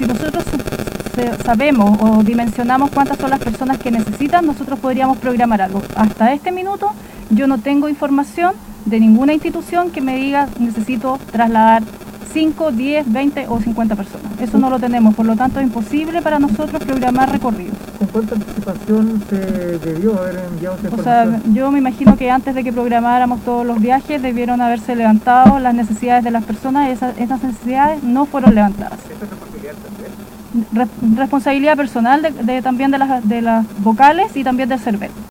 si nosotros sabemos o dimensionamos cuántas son las personas que necesitan, nosotros podríamos programar algo. Hasta este minuto yo no tengo información de ninguna institución que me diga necesito trasladar 5, 10, 20 o 50 personas. Eso no lo tenemos, por lo tanto es imposible para nosotros programar recorridos. ¿Con cuánta anticipación se debió haber enviado esa información? O sea, yo me imagino que antes de que programáramos todos los viajes debieron haberse levantado las necesidades de las personas y esas necesidades no fueron levantadas. ¿Esa es responsabilidad también? Responsabilidad personal también de las vocales y también del CERVEL.